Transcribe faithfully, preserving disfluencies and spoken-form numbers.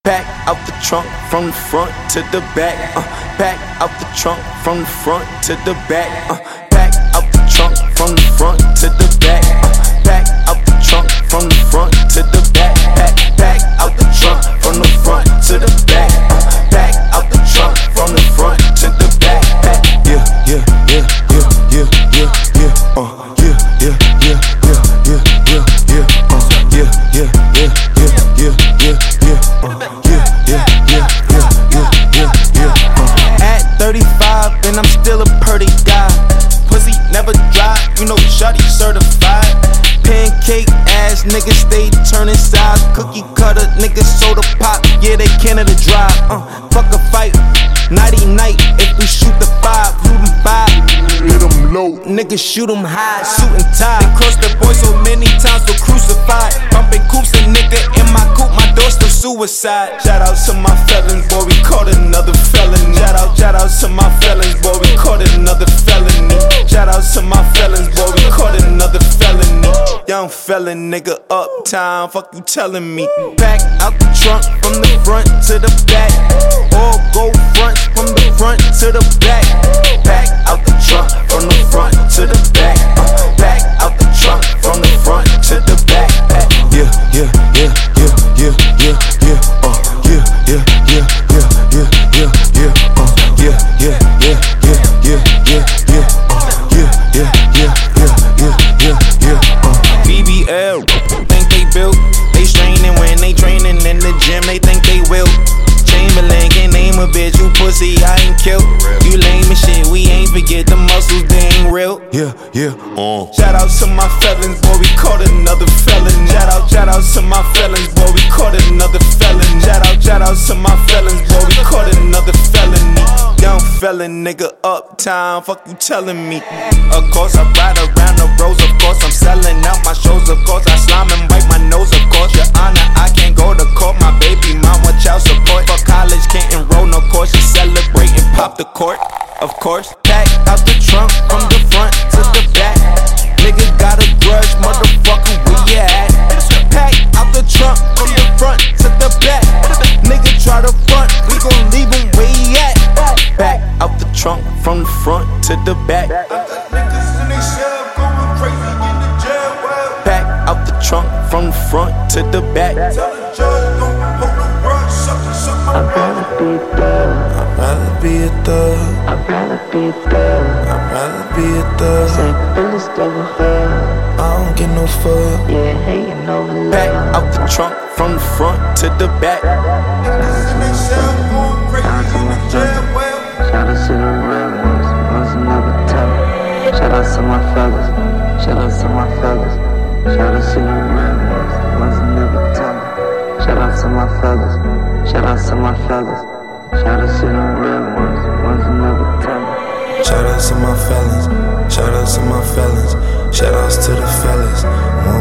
Back out the trunk from the front to the back. Uh, back out the trunk from the front to the back. Uh, back out the trunk from the front to the back. Uh, back out the trunk from the front to the back. Back, back out the trunk from the front to the back. Uh, back out the trunk from the front to the back. Back. Yeah, yeah, yeah, yeah, yeah, yeah, yeah. Uh, yeah, yeah, yeah, yeah, yeah, yeah, yeah. Uh, yeah, yeah, yeah, yeah, yeah, yeah, yeah. Uh, yeah, yeah, yeah, yeah, yeah, yeah, yeah. Uh. At thirty-five and I'm still a pretty guy. Pussy never dry, you know shawty certified. Pancake ass niggas stay turning sides. Cookie cutter niggas soda pop, yeah they Canada dry. Uh, fuck a fight, nighty night if we shoot the five, shoot them five. Hit them low, niggas shoot them high, suit and tie. They crossed the boy so many times, so crucified. Bumping coops a nigga in my coupe, my door still suicide. Shout out to my felons, boy we caught another felony. Shout out, shout out to my felons, boy we caught another felony. Shout out to my felons, boy we caught another felony. Young felon nigga uptown, fuck you telling me. Back out the trunk from the front to the back. All go fronts from the front to the back. Back out the trunk from the front to the back. Uh, back out the trunk from the front to the back. Back. Yeah, yeah, yeah, yeah, yeah, yeah, yeah. Uh, yeah, yeah, yeah, yeah, yeah, yeah, yeah. Uh, yeah, yeah, yeah, yeah, yeah, yeah, yeah. Uh, yeah, yeah, yeah, yeah, yeah, yeah, yeah. Uh. B B L, think they built. They straining when they training in the gym. They think they will. Chamberlain can't name a bitch, you pussy, I ain't killed. You lame as shit, we ain't forget the muscles, they ain't real. Yeah, yeah, uh. Shout out to my felons, boy, we caught another felon. Shout out, shout out to my felons, boy, we caught another felon. Shout out, shout out to my felons, boy, we caught another felony. Young felon, nigga, uptown, fuck you telling me. Of course, I ride around the roads, of course, I'm selling out my shows, of course, I slime and wipe my nose, of course, your honor, I can't go to court, my baby mama child support. Fuck college, can't enroll, no course, you celebrate and pop the court, of course. Pack out the trunk from the front to the back. Nigga got a grudge, motherfucker, where you at? Pack out the trunk from the front to the back. Nigga try to front, we gon' leave him where he at. Back out the trunk from the front to the back. Back out the trunk from the front to the back. I'd rather be a thug. I'd rather be a thug. I'd rather be a thug. I'd rather be a thug. Say feelings double hell. I don't get no fuck. Yeah, hating over love. Back out the trunk from the front to the back. Shout out to the real ones, ones who never tell. Shout out to my fellas, shout out to my fellas. Shout out to the real ones, ones who never tell. Shout out to my fellas, shout out to my fellas. Shout out to the real ones, ones who never tell. Shout out to my fellas, shout out to my fellas. Shout outs to the fellas.